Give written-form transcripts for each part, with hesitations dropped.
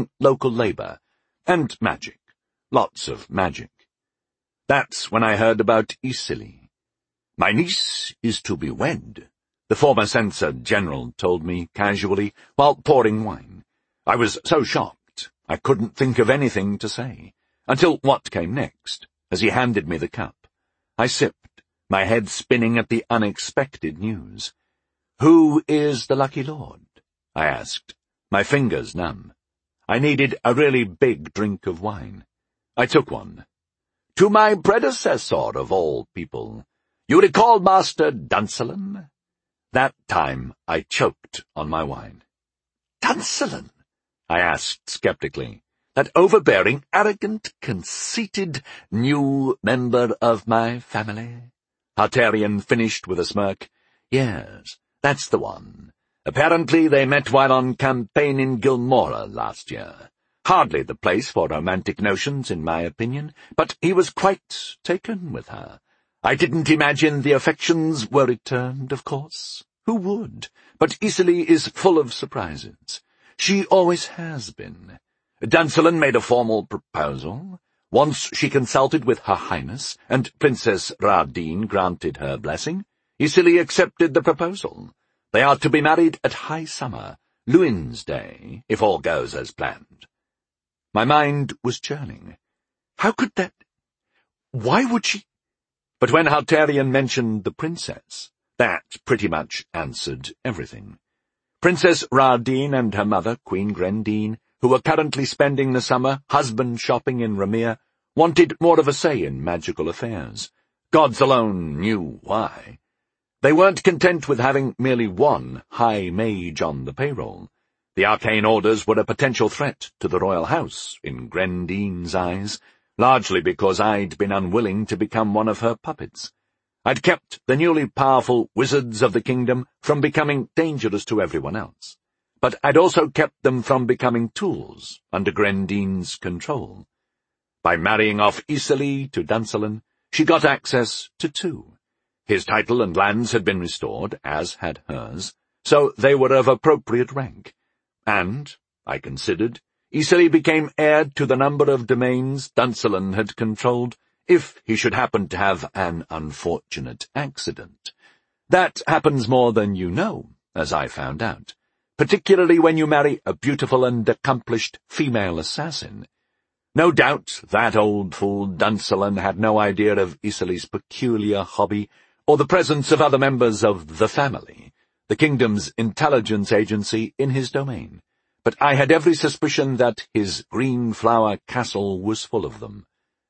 supporting local labour, and magic. Lots of magic. That's when I heard about Isili. "My niece is to be wed," the former censor general told me casually while pouring wine. I was so shocked I couldn't think of anything to say, until what came next, as he handed me the cup. I sipped, my head spinning at the unexpected news. "Who is the lucky lord?" I asked, my fingers numb. I needed a really big drink of wine. I took one. "To my predecessor of all people. You recall Master Duncelin?" That time I choked on my wine. "Duncelin?" I asked skeptically. "That overbearing, arrogant, conceited new member of my family?" Hartarian finished with a smirk. "Yes, that's the one. Apparently they met while on campaign in Gilmora last year. Hardly the place for romantic notions, in my opinion, but he was quite taken with her. I didn't imagine the affections were returned, of course. Who would? But Isili is full of surprises. She always has been. Duncelin made a formal proposal. Once she consulted with Her Highness, and Princess Rardine granted her blessing. Isili accepted the proposal. They are to be married at high summer, Luin's Day, if all goes as planned. My mind was churning. How could that— Why would she— But when Hartarian mentioned the princess, that pretty much answered everything. Princess Rardine and her mother, Queen Grendine, who were currently spending the summer husband shopping in Ramir, wanted more of a say in magical affairs. Gods alone knew why. They weren't content with having merely one high mage on the payroll. The arcane orders were a potential threat to the royal house, in Grendine's eyes, largely because I'd been unwilling to become one of her puppets. I'd kept the newly powerful wizards of the kingdom from becoming dangerous to everyone else, but I'd also kept them from becoming tools under Grendine's control. By marrying off Isili to Duncelin, she got access to two. His title and lands had been restored, as had hers, so they were of appropriate rank. And, I considered, Isili became heir to the number of domains Duncelin had controlled, if he should happen to have an unfortunate accident. That happens more than you know, as I found out, particularly when you marry a beautiful and accomplished female assassin. No doubt that old fool Duncelin had no idea of Isili's peculiar hobby, or the presence of other members of the family, the kingdom's intelligence agency, in his domain, but I had every suspicion that his Greenflower castle was full of them.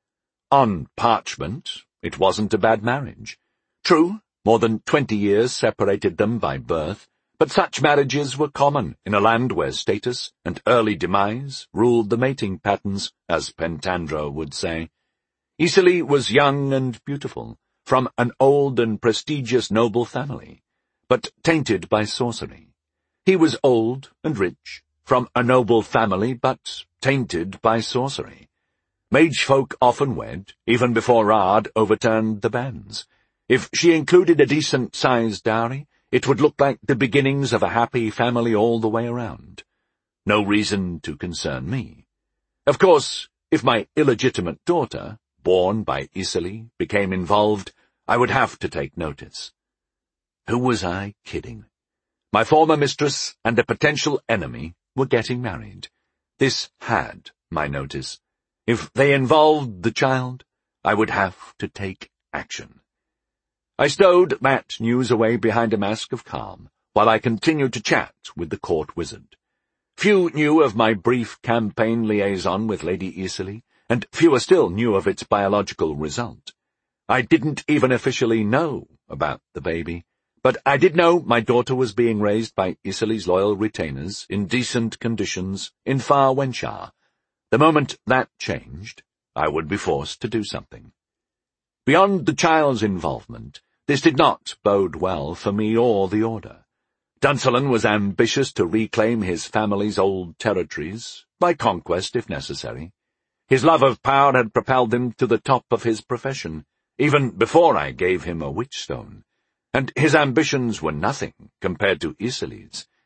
On parchment, it wasn't a bad marriage. True, more than 20 years separated them by birth, but such marriages were common in a land where status and early demise ruled the mating patterns, as Pentandro would say. Isili was young and beautiful, from an old and prestigious noble family, but tainted by sorcery. He was old and rich, from a noble family, but tainted by sorcery. Magefolk often wed, even before Rard overturned the bans. If she included a decent-sized dowry, it would look like the beginnings of a happy family all the way around. No reason to concern me. Of course, if my illegitimate daughter, born by Isili, became involved, I would have to take notice. Who was I kidding? My former mistress and a potential enemy were getting married. This had my notice. If they involved the child, I would have to take action. I stowed that news away behind a mask of calm, while I continued to chat with the court wizard. Few knew of my brief campaign liaison with Lady Isili, and fewer still knew of its biological result. I didn't even officially know about the baby, but I did know my daughter was being raised by Isili's loyal retainers in decent conditions in far Wenshar. The moment that changed, I would be forced to do something. Beyond the child's involvement, this did not bode well for me or the Order. Duncelin was ambitious to reclaim his family's old territories, by conquest if necessary. His love of power had propelled him to the top of his profession, even before I gave him a witchstone, and his ambitions were nothing compared to Isili's.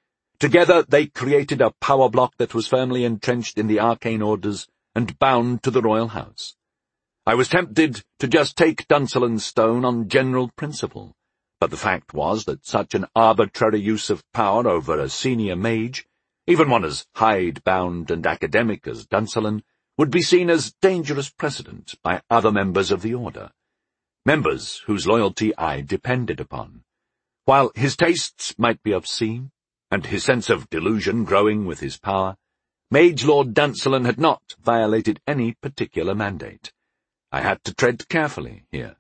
Together they created a power block that was firmly entrenched in the arcane orders and bound to the royal house. I was tempted to just take Duncellen's stone on general principle, but the fact was that such an arbitrary use of power over a senior mage, even one as hide-bound and academic as Duncellen, would be seen as dangerous precedent by other members of the order, members whose loyalty I depended upon. While his tastes might be obscene, and his sense of delusion growing with his power, Mage Lord Duncellen had not violated any particular mandate. I had to tread carefully here.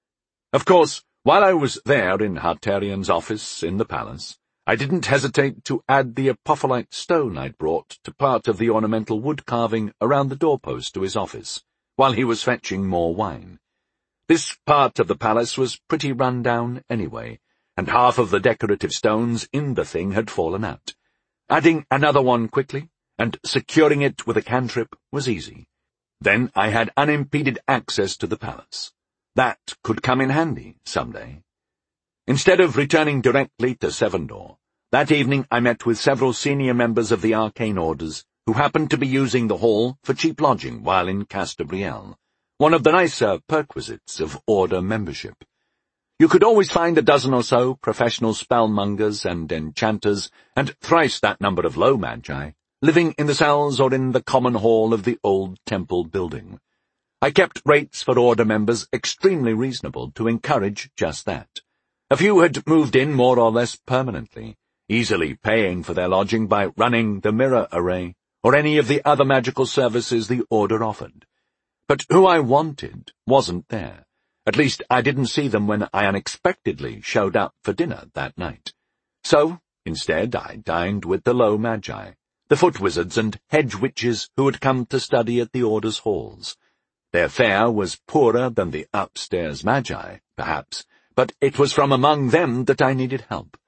Of course, while I was there in Hartarian's office in the palace, I didn't hesitate to add the apophyllite stone I'd brought to part of the ornamental wood carving around the doorpost to his office, while he was fetching more wine. This part of the palace was pretty run down anyway, and half of the decorative stones in the thing had fallen out. Adding another one quickly, and securing it with a cantrip, was easy. Then I had unimpeded access to the palace. That could come in handy someday. Instead of returning directly to Sevendor, that evening I met with several senior members of the arcane orders who happened to be using the hall for cheap lodging while in Castabriel, one of the nicer perquisites of order membership. You could always find a dozen or so professional spellmongers and enchanters, and thrice that number of low magi, living in the cells or in the common hall of the old temple building. I kept rates for order members extremely reasonable to encourage just that. A few had moved in more or less permanently, easily paying for their lodging by running the mirror array or any of the other magical services the order offered. But who I wanted wasn't there. At least I didn't see them when I unexpectedly showed up for dinner that night. So, instead, I dined with the low magi, the foot wizards and hedge witches who had come to study at the order's halls. Their fare was poorer than the upstairs magi, perhaps, but it was from among them that I needed help.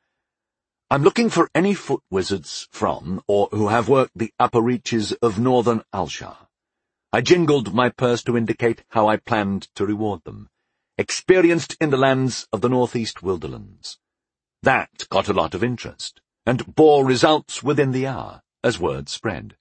I'm looking for any foot wizards from, or who have worked the upper reaches of northern Alshar. I jingled my purse to indicate how I planned to reward them. Experienced in the lands of the northeast Wilderlands. That got a lot of interest, and bore results within the hour, as word spread.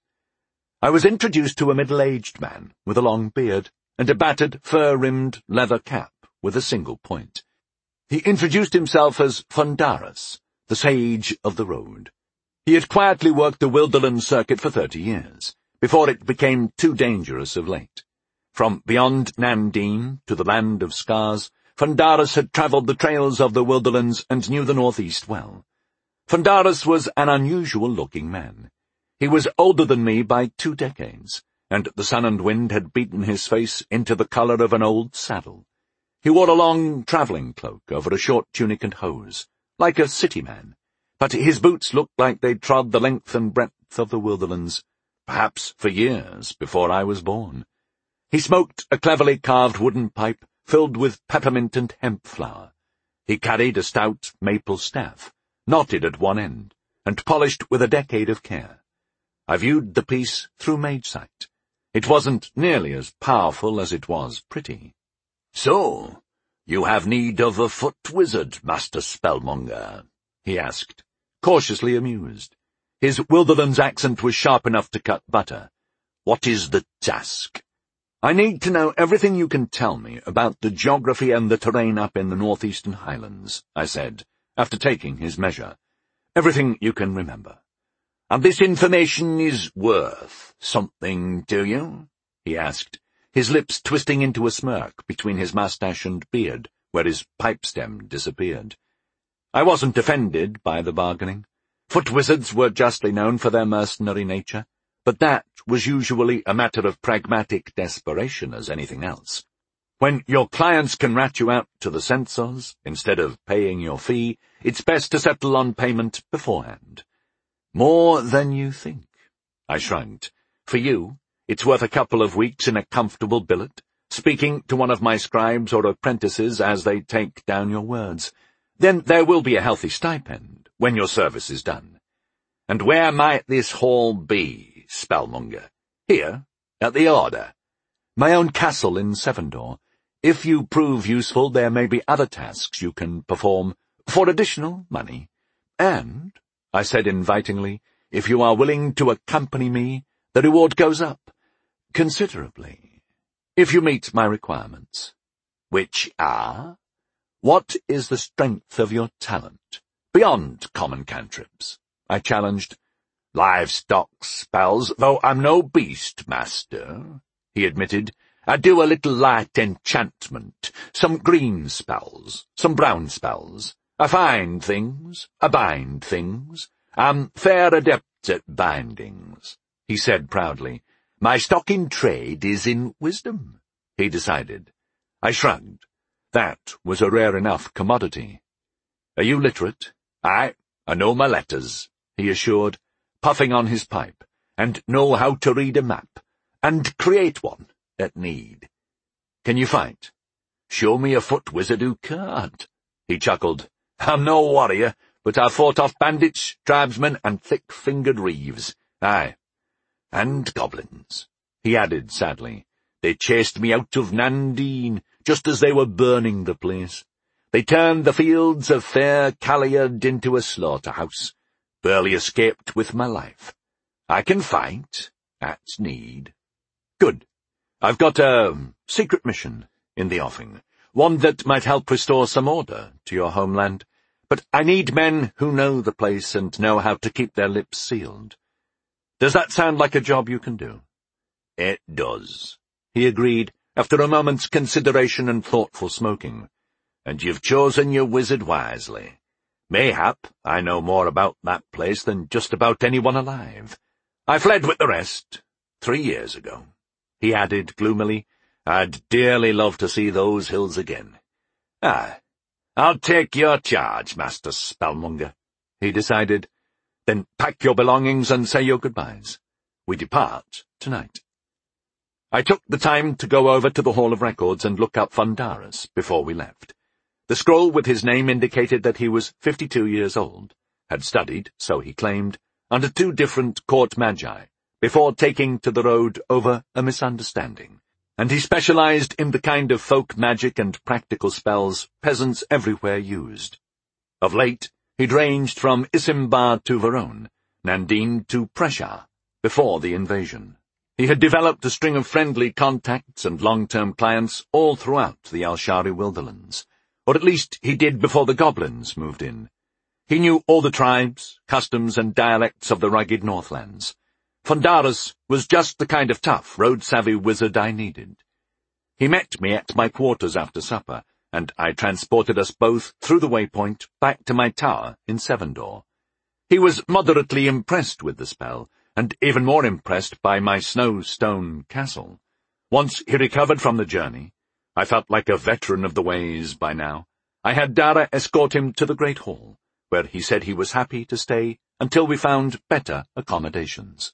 I was introduced to a middle-aged man with a long beard and a battered, fur-rimmed leather cap with a single point. He introduced himself as Fundarus, the Sage of the Road. He had quietly worked the Wilderland circuit for 30 years, before it became too dangerous of late. From beyond Nandine to the land of scars, Fundarus had travelled the trails of the Wilderlands and knew the northeast well. Fundarus was an unusual-looking man. He was older than me by 2 decades, and the sun and wind had beaten his face into the colour of an old saddle. He wore a long travelling cloak over a short tunic and hose, like a city man, but his boots looked like they'd trod the length and breadth of the Wilderlands, perhaps for years before I was born. He smoked a cleverly carved wooden pipe filled with peppermint and hemp flower. He carried a stout maple staff, knotted at one end, and polished with a decade of care. I viewed the piece through mage sight. It wasn't nearly as powerful as it was pretty. "So, you have need of a foot wizard, Master Spellmonger?" he asked, cautiously amused. His Wilderlands accent was sharp enough to cut butter. "What is the task?" "I need to know everything you can tell me about the geography and the terrain up in the northeastern highlands," I said, after taking his measure. "Everything you can remember." "And this information is worth something to you?" he asked, his lips twisting into a smirk between his moustache and beard, where his pipe stem disappeared. I wasn't offended by the bargaining. Foot wizards were justly known for their mercenary nature, but that was usually a matter of pragmatic desperation as anything else. When your clients can rat you out to the censors instead of paying your fee, it's best to settle on payment beforehand. "More than you think," I shrugged. "For you, it's worth a couple of weeks in a comfortable billet, speaking to one of my scribes or apprentices as they take down your words. Then there will be a healthy stipend when your service is done." "And where might this hall be, Spellmonger? Here, at the Order?" "My own castle in Sevendor. If you prove useful, there may be other tasks you can perform for additional money. And," I said invitingly. "If you are willing to accompany me, the reward goes up considerably. If you meet my requirements." "Which are?" "What is the strength of your talent, beyond common cantrips?" I challenged. "Livestock spells, though I'm no beast, master," he admitted. "I do a little light enchantment, some green spells, some brown spells. I find things, I bind things. I'm fair adept at bindings," he said proudly. "My stock in trade is in wisdom," he decided. I shrugged. That was a rare enough commodity. "Are you literate?" "I know my letters," he assured, puffing on his pipe, "and know how to read a map, and create one, at need." "Can you fight?" "Show me a foot wizard who can't," he chuckled. "I'm no warrior, but I've fought off bandits, tribesmen, and thick-fingered reeves. Aye, and goblins," he added sadly. "They chased me out of Nandine, just as they were burning the place. They turned the fields of fair Caliad into a slaughterhouse. Barely escaped with my life. I can fight, at need." "Good. I've got a secret mission in the offing, one that might help restore some order to your homeland. But I need men who know the place and know how to keep their lips sealed. Does that sound like a job you can do?" "It does," he agreed, after a moment's consideration and thoughtful smoking. "And you've chosen your wizard wisely. Mayhap I know more about that place than just about anyone alive. I fled with the rest 3 years ago," he added gloomily. "I'd dearly love to see those hills again." "Ah, I'll take your charge, Master Spellmonger," he decided. "Then pack your belongings and say your goodbyes. We depart tonight." I took the time to go over to the Hall of Records and look up Fundarus before we left. The scroll with his name indicated that he was 52 years old, had studied, so he claimed, under 2 different court magi, before taking to the road over a misunderstanding, and he specialized in the kind of folk magic and practical spells peasants everywhere used. Of late, he'd ranged from Isimbar to Verone, Nandine to Preshar, before the invasion. He had developed a string of friendly contacts and long-term clients all throughout the Alshari Wilderlands, or at least he did before the goblins moved in. He knew all the tribes, customs, and dialects of the rugged Northlands. Fundarus was just the kind of tough, road-savvy wizard I needed. He met me at my quarters after supper, and I transported us both through the waypoint back to my tower in Sevendor. He was moderately impressed with the spell, and even more impressed by my snow-stone castle. Once he recovered from the journey, I felt like a veteran of the ways by now. I had Dara escort him to the Great Hall, where he said he was happy to stay until we found better accommodations.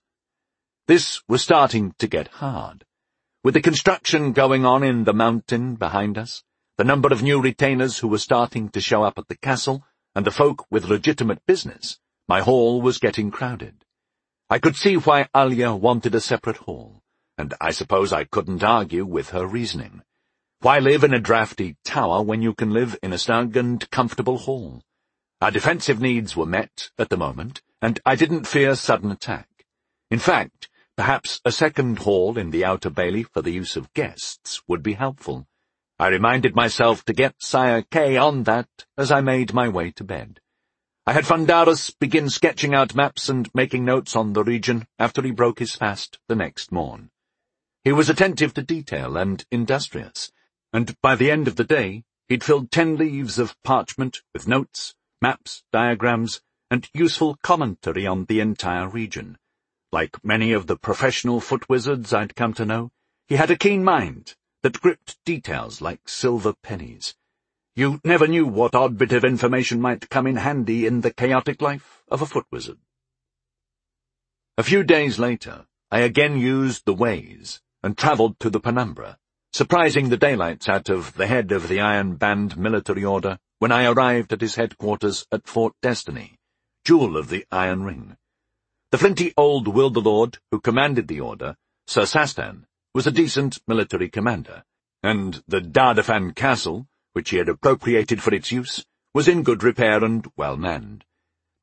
This was starting to get hard. With the construction going on in the mountain behind us, the number of new retainers who were starting to show up at the castle, and the folk with legitimate business, my hall was getting crowded. I could see why Alia wanted a separate hall, and I suppose I couldn't argue with her reasoning. Why live in a drafty tower when you can live in a snug and comfortable hall? Our defensive needs were met at the moment, and I didn't fear sudden attack. In fact, perhaps a second hall in the outer bailey for the use of guests would be helpful. I reminded myself to get Sire Kay on that as I made my way to bed. I had Fundarus begin sketching out maps and making notes on the region after he broke his fast the next morn. He was attentive to detail and industrious, and by the end of the day he'd filled 10 leaves of parchment with notes, maps, diagrams, and useful commentary on the entire region. Like many of the professional foot wizards I'd come to know, he had a keen mind that gripped details like silver pennies. You never knew what odd bit of information might come in handy in the chaotic life of a foot wizard. A few days later, I again used the Ways and travelled to the Penumbra, surprising the daylights out of the head of the Iron Band military order when I arrived at his headquarters at Fort Destiny, jewel of the Iron Ring. The flinty old Wilderlord who commanded the order, Sir Sastan, was a decent military commander, and the Dardafan castle, which he had appropriated for its use, was in good repair and well manned.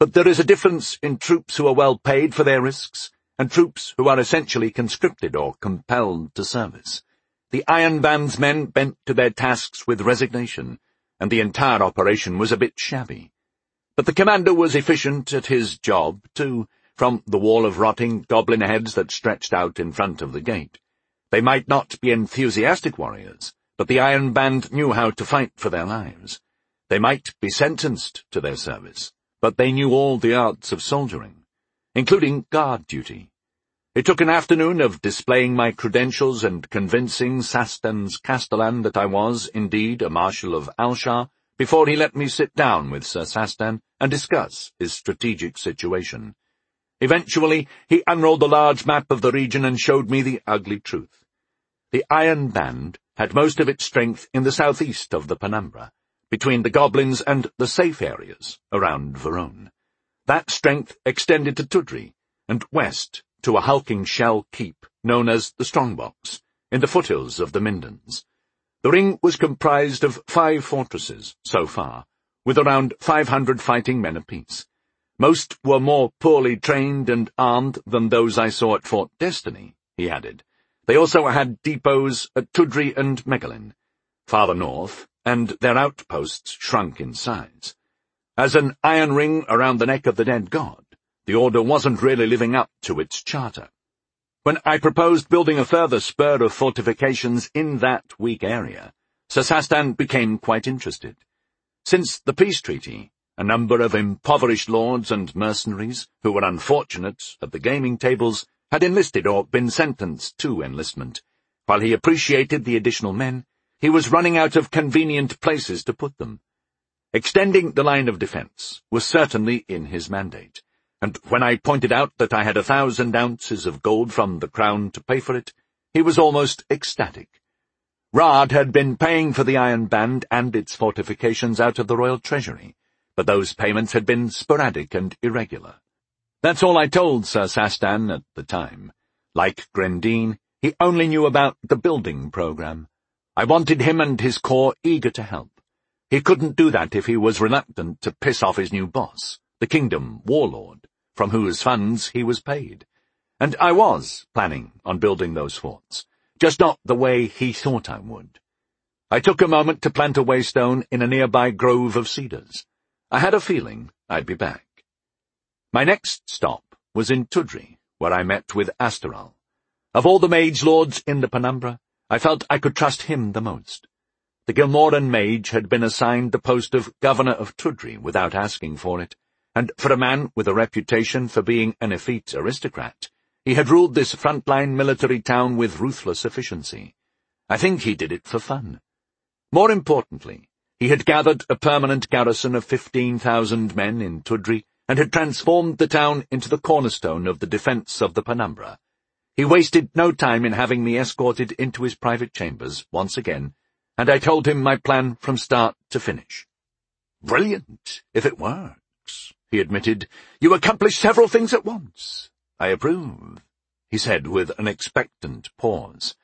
But there is a difference in troops who are well paid for their risks and troops who are essentially conscripted or compelled to service. The Iron Band's men bent to their tasks with resignation, and the entire operation was a bit shabby. But the commander was efficient at his job, too, from the wall of rotting goblin heads that stretched out in front of the gate. They might not be enthusiastic warriors, but the Iron Band knew how to fight for their lives. They might be sentenced to their service, but they knew all the arts of soldiering, including guard duty. It took an afternoon of displaying my credentials and convincing Sastan's Castellan that I was, indeed, a Marshal of Alshar, before he let me sit down with Sir Sastan and discuss his strategic situation. Eventually, he unrolled a large map of the region and showed me the ugly truth. The Iron Band had most of its strength in the southeast of the Penumbra, between the goblins and the safe areas around Verone. That strength extended to Tudri, and west to a hulking shell keep known as the Strongbox, in the foothills of the Mindens. The ring was comprised of 5 fortresses, so far, with around 500 fighting men apiece. Most were more poorly trained and armed than those I saw at Fort Destiny, he added. They also had depots at Tudri and Megalin, farther north, and their outposts shrunk in size. As an iron ring around the neck of the dead god, the Order wasn't really living up to its charter. When I proposed building a further spur of fortifications in that weak area, Sir Sastan became quite interested. Since the peace treaty, a number of impoverished lords and mercenaries who were unfortunate at the gaming tables had enlisted or been sentenced to enlistment. While he appreciated the additional men, he was running out of convenient places to put them. Extending the line of defence was certainly in his mandate, and when I pointed out that I had 1,000 ounces of gold from the crown to pay for it, he was almost ecstatic. Rard had been paying for the Iron Band and its fortifications out of the royal treasury, but those payments had been sporadic and irregular. That's all I told Sir Sastan at the time. Like Grendine, he only knew about the building program. I wanted him and his corps eager to help. He couldn't do that if he was reluctant to piss off his new boss, the Kingdom Warlord, from whose funds he was paid. And I was planning on building those forts, just not the way he thought I would. I took a moment to plant a waystone in a nearby grove of cedars. I had a feeling I'd be back. My next stop was in Tudri, where I met with Asteral. Of all the mage lords in the Penumbra, I felt I could trust him the most. The Gilmoran mage had been assigned the post of Governor of Tudri without asking for it, and for a man with a reputation for being an effete aristocrat, he had ruled this frontline military town with ruthless efficiency. I think he did it for fun. More importantly, he had gathered a permanent garrison of 15,000 men in Tudri and had transformed the town into the cornerstone of the defence of the Penumbra. He wasted no time in having me escorted into his private chambers once again, and I told him my plan from start to finish. "Brilliant, if it works," he admitted. "You accomplish several things at once. I approve," he said with an expectant pause.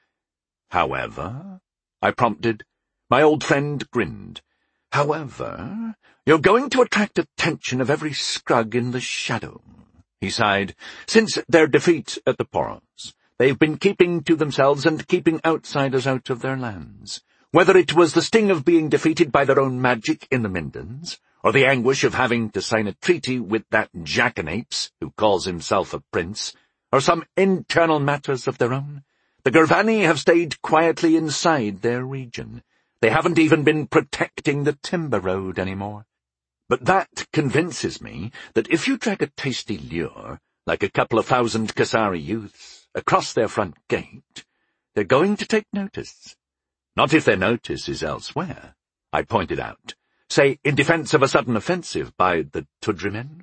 "However," I prompted. My old friend grinned. "However, you're going to attract attention of every scrug in the shadow," he sighed. "Since their defeat at the Poros, they've been keeping to themselves and keeping outsiders out of their lands. Whether it was the sting of being defeated by their own magic in the Mindens, or the anguish of having to sign a treaty with that jackanapes who calls himself a prince, or some internal matters of their own, the Gurvani have stayed quietly inside their region. They haven't even been protecting the timber road anymore. But that convinces me that if you drag a tasty lure, like a couple of 1,000 Kasari youths, across their front gate, they're going to take notice. Not if their notice is elsewhere," I pointed out. "Say, in defence of a sudden offensive by the Tudri men."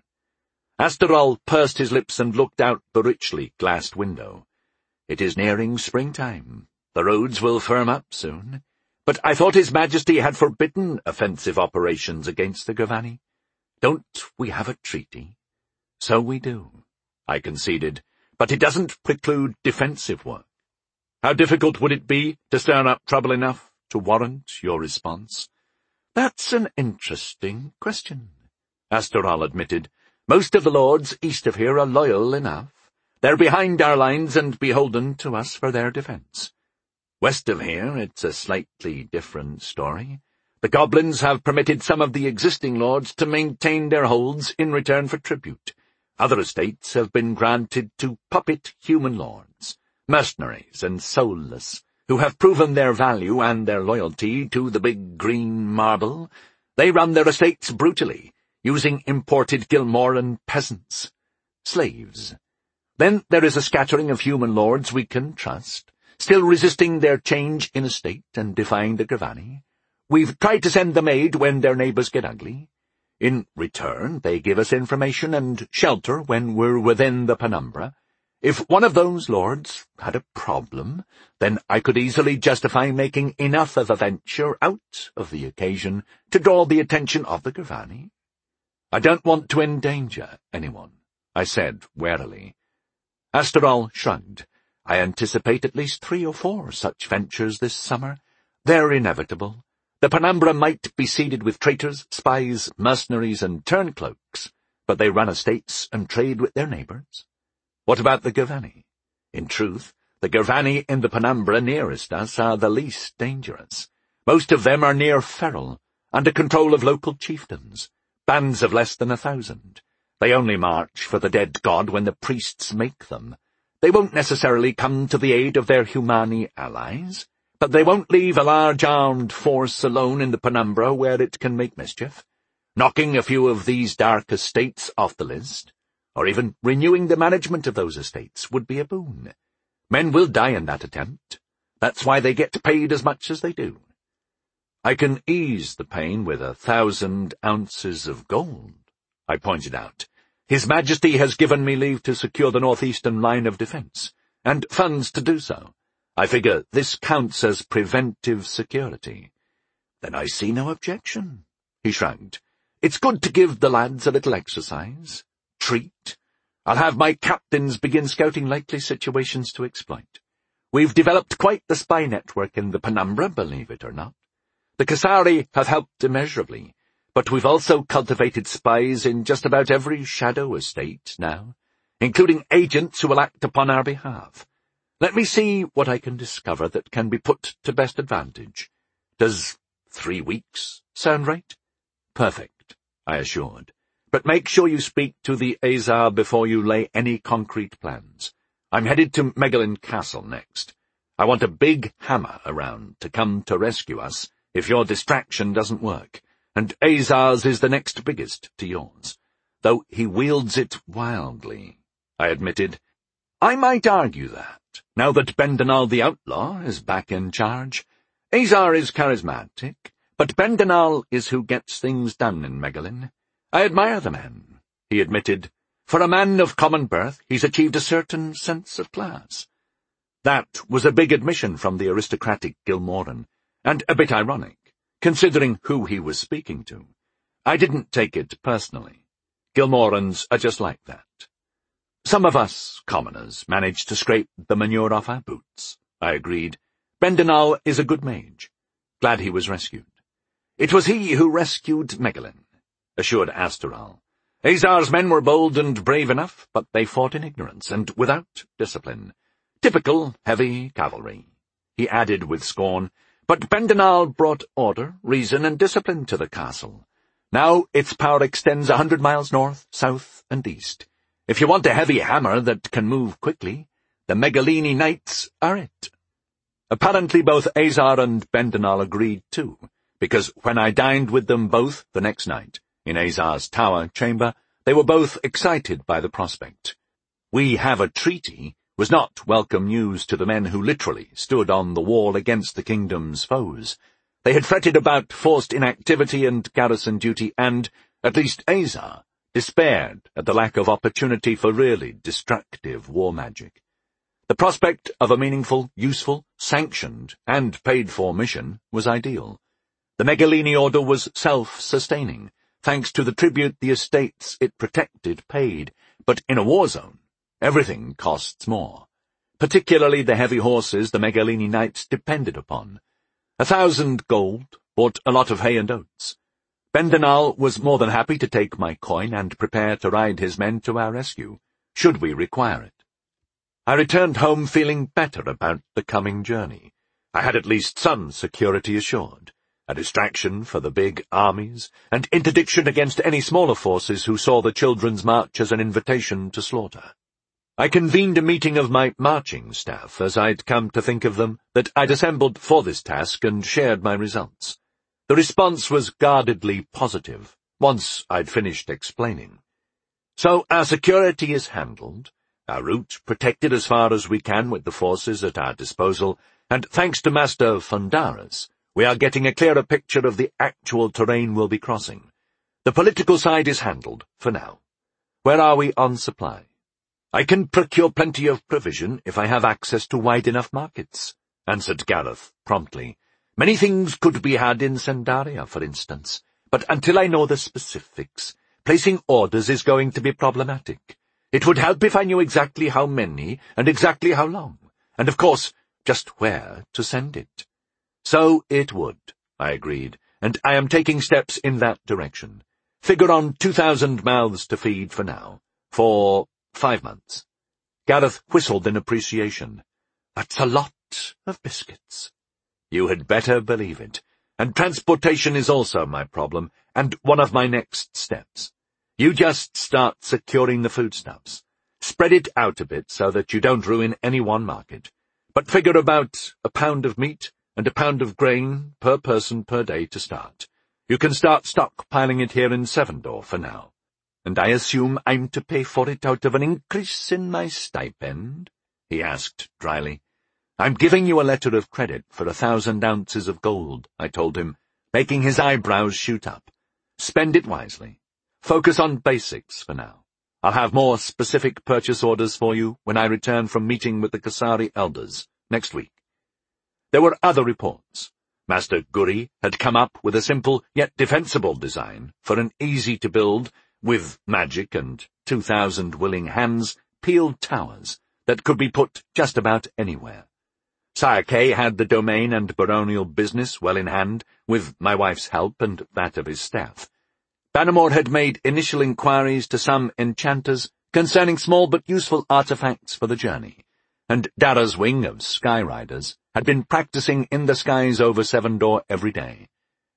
Asteral pursed his lips and looked out the richly glassed window. "It is nearing springtime. The roads will firm up soon. But I thought His Majesty had forbidden offensive operations against the Gurvani. Don't we have a treaty?" "So we do," I conceded, "but it doesn't preclude defensive work. How difficult would it be to stir up trouble enough to warrant your response?" "That's an interesting question," Asteral admitted. Most of the lords east of here are loyal enough. They're behind our lines and beholden to us for their defence. West of here, it's a slightly different story. The goblins have permitted some of the existing lords to maintain their holds in return for tribute. Other estates have been granted to puppet human lords, mercenaries and soulless, who have proven their value and their loyalty to the big green marble. They run their estates brutally, using imported Gilmoran peasants, slaves. Then there is a scattering of human lords we can trust, still resisting their change in estate and defying the Gravani. We've tried to send them aid when their neighbours get ugly. In return, they give us information and shelter when we're within the penumbra. If one of those lords had a problem, then I could easily justify making enough of a venture out of the occasion to draw the attention of the Gravani. I don't want to endanger anyone, I said warily. Astaral shrugged. I anticipate at least 3 or 4 such ventures this summer. They're inevitable. The penumbra might be seeded with traitors, spies, mercenaries, and turncloaks, but they run estates and trade with their neighbours. What about the Gravani? In truth, the Gravani in the penumbra nearest us are the least dangerous. Most of them are near feral, under control of local chieftains, bands of less than 1,000. They only march for the dead god when the priests make them. They won't necessarily come to the aid of their Humani allies, but they won't leave a large armed force alone in the penumbra where it can make mischief. Knocking a few of these dark estates off the list, or even renewing the management of those estates, would be a boon. Men will die in that attempt. That's why they get paid as much as they do. I can ease the pain with 1,000 ounces of gold, I pointed out. His Majesty has given me leave to secure the northeastern line of defence, and funds to do so. I figure this counts as preventive security. Then I see no objection, he shrugged. It's good to give the lads a little exercise. Treat. I'll have my captains begin scouting likely situations to exploit. We've developed quite the spy network in the penumbra, believe it or not. The Kasari have helped immeasurably, but we've also cultivated spies in just about every shadow estate now, including agents who will act upon our behalf. Let me see what I can discover that can be put to best advantage. Does 3 weeks sound right? Perfect, I assured. But make sure you speak to the Azar before you lay any concrete plans. I'm headed to Megalin Castle next. I want a big hammer around to come to rescue us if your distraction doesn't work, and Azar's is the next biggest to yours, though he wields it wildly, I admitted. I might argue that, now that Bendenal the Outlaw is back in charge. Azar is charismatic, but Bendenal is who gets things done in Megalin. I admire the man, he admitted. For a man of common birth, he's achieved a certain sense of class. That was a big admission from the aristocratic Gilmoran, and a bit ironic, considering who he was speaking to. I didn't take it personally. Gilmorans are just like that. Some of us, commoners, manage to scrape the manure off our boots, I agreed. Bendenal is a good mage. Glad he was rescued. It was he who rescued Megalin, assured Astaral. Azar's men were bold and brave enough, but they fought in ignorance and without discipline. Typical heavy cavalry, he added with scorn. But Bendenal brought order, reason, and discipline to the castle. Now its power extends 100 miles north, south, and east. If you want a heavy hammer that can move quickly, the Megalini Knights are it. Apparently both Azar and Bendenal agreed too, because when I dined with them both the next night, in Azar's tower chamber, they were both excited by the prospect. We have a treaty was not welcome news to the men who literally stood on the wall against the kingdom's foes. They had fretted about forced inactivity and garrison duty, and, at least Azar, despaired at the lack of opportunity for really destructive war magic. The prospect of a meaningful, useful, sanctioned, and paid-for mission was ideal. The Megalini Order was self-sustaining, thanks to the tribute the estates it protected paid, but in a war zone, everything costs more, particularly the heavy horses the Megalini Knights depended upon. 1,000 gold bought a lot of hay and oats. Bendenal was more than happy to take my coin and prepare to ride his men to our rescue, should we require it. I returned home feeling better about the coming journey. I had at least some security assured, a distraction for the big armies, and interdiction against any smaller forces who saw the Children's March as an invitation to slaughter. I convened a meeting of my marching staff, as I'd come to think of them, that I'd assembled for this task, and shared my results. The response was guardedly positive, once I'd finished explaining. So our security is handled, our route protected as far as we can with the forces at our disposal, and thanks to Master Fundaras, we are getting a clearer picture of the actual terrain we'll be crossing. The political side is handled, for now. Where are we on supply? I can procure plenty of provision if I have access to wide enough markets, answered Gareth promptly. Many things could be had in Sandaria, for instance, but until I know the specifics, placing orders is going to be problematic. It would help if I knew exactly how many and exactly how long, and of course, just where to send it. So it would, I agreed, and I am taking steps in that direction. Figure on 2,000 mouths to feed for now, for 5 months. Gareth whistled in appreciation. That's a lot of biscuits. You had better believe it. And transportation is also my problem, and one of my next steps. You just start securing the foodstuffs. Spread it out a bit so that you don't ruin any one market. But figure about a pound of meat and a pound of grain per person per day to start. You can start stockpiling it here in Sevendor for now. And I assume I'm to pay for it out of an increase in my stipend? He asked dryly. I'm giving you a letter of credit for 1,000 ounces of gold, I told him, making his eyebrows shoot up. Spend it wisely. Focus on basics for now. I'll have more specific purchase orders for you when I return from meeting with the Kasari elders next week. There were other reports. Master Guri had come up with a simple yet defensible design for an easy-to-build, with magic and 2,000 willing hands, peeled towers that could be put just about anywhere. Sayake had the domain and baronial business well in hand, with my wife's help and that of his staff. Bannermore had made initial inquiries to some enchanters concerning small but useful artifacts for the journey, and Dara's wing of Skyriders had been practicing in the skies over Sevendor every day.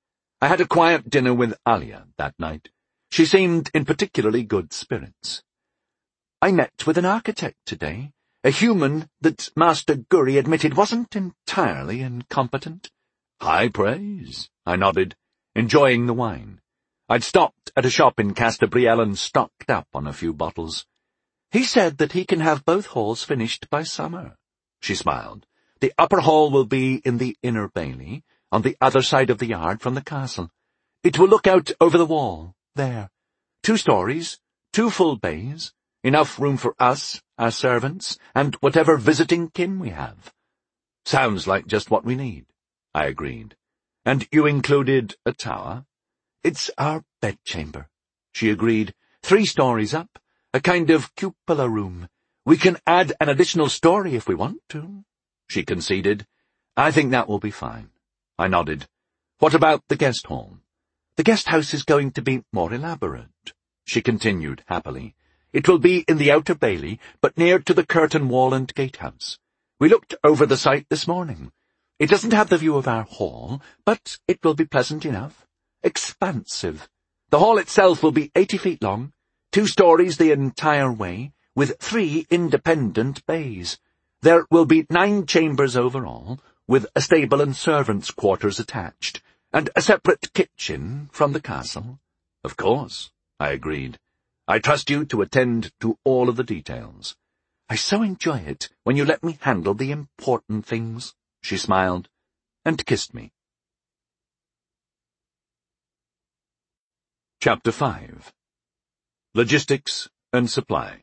I had a quiet dinner with Alia that night. She seemed in particularly good spirits. I met with an architect today, a human that Master Guri admitted wasn't entirely incompetent. High praise, I nodded, enjoying the wine. I'd stopped at a shop in Castabriel and stocked up on a few bottles. He said that he can have both halls finished by summer. She smiled. The upper hall will be in the inner bailey, on the other side of the yard from the castle. It will look out over the wall, there. 2 stories, 2 full bays, enough room for us, our servants, and whatever visiting kin we have. Sounds like just what we need, I agreed. And you included a tower? It's our bedchamber, she agreed. 3 stories up, a kind of cupola room. We can add an additional story if we want to, she conceded. I think that will be fine. I nodded. What about the guest hall? The guest house is going to be more elaborate, she continued happily. It will be in the outer bailey, but near to the curtain wall and gatehouse. We looked over the site this morning. It doesn't have the view of our hall, but it will be pleasant enough. Expansive. The hall itself will be 80 feet long, 2 stories the entire way, with 3 independent bays. There will be 9 chambers overall, with a stable and servants' quarters attached, and a separate kitchen from the castle. Of course, I agreed. I trust you to attend to all of the details. I so enjoy it when you let me handle the important things, she smiled, and kissed me. Chapter 5. Logistics and Supply.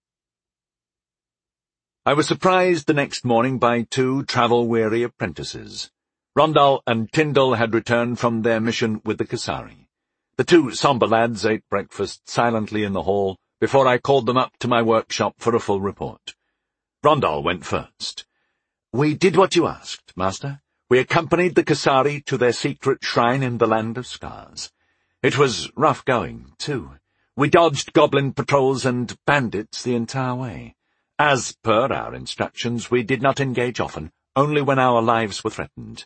I was surprised the next morning by 2 travel-weary apprentices. Rondal and Tyndall had returned from their mission with the Kasari. The 2 sombre lads ate breakfast silently in the hall before I called them up to my workshop for a full report. Rondal went first. We did what you asked, Master. We accompanied the Kasari to their secret shrine in the Land of Scars. It was rough going, too. We dodged goblin patrols and bandits the entire way. As per our instructions, we did not engage often, only when our lives were threatened.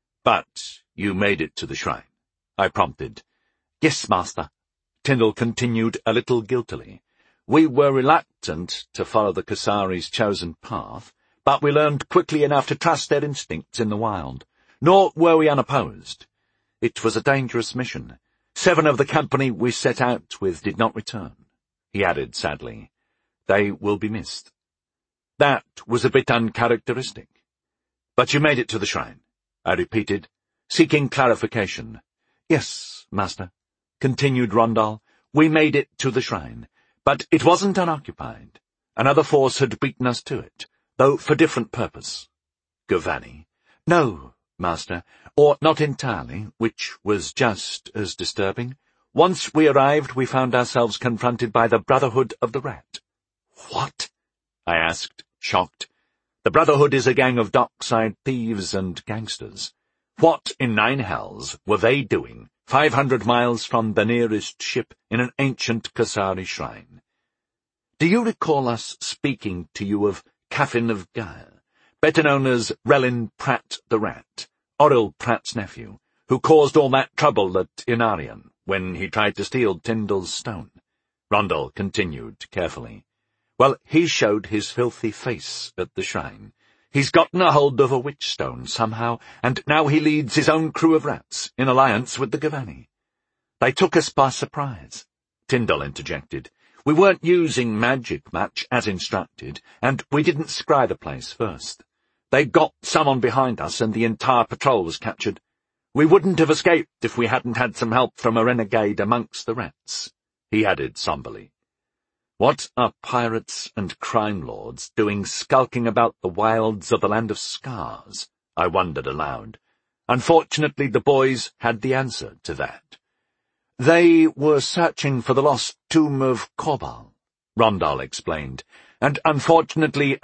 But you made it to the shrine, I prompted. Yes, master, Tyndall continued a little guiltily. We were reluctant to follow the Kasari's chosen path, but we learned quickly enough to trust their instincts in the wild. Nor were we unopposed. It was a dangerous mission. 7 of the company we set out with did not return, he added sadly. They will be missed. That was a bit uncharacteristic. But you made it to the shrine, I repeated, seeking clarification. Yes, master, continued Rondal. We made it to the shrine, but it wasn't unoccupied. Another force had beaten us to it, though for different purpose. Gavani? No, master, or not entirely, which was just as disturbing. Once we arrived, we found ourselves confronted by the Brotherhood of the Rat. What? I asked, shocked. The Brotherhood is a gang of dockside thieves and gangsters. What in 9 hells were they doing 500 miles from the nearest ship in an ancient Kasari shrine? Do you recall us speaking to you of Caffin of Gaia, better known as Relin Pratt the Rat, Oril Pratt's nephew, who caused all that trouble at Inarian when he tried to steal Tyndall's stone? Rondal continued carefully. Well, he showed his filthy face at the shrine. He's gotten a hold of a witch stone somehow, and now he leads his own crew of rats in alliance with the Gavani. They took us by surprise, Tyndall interjected. We weren't using magic much as instructed, and we didn't scry the place first. They got someone behind us, and the entire patrol was captured. We wouldn't have escaped if we hadn't had some help from a renegade amongst the rats, he added somberly. What are pirates and crime lords doing skulking about the wilds of the land of scars? I wondered aloud. Unfortunately, the boys had the answer to that. They were searching for the lost tomb of Korbal, Rondal explained, and unfortunately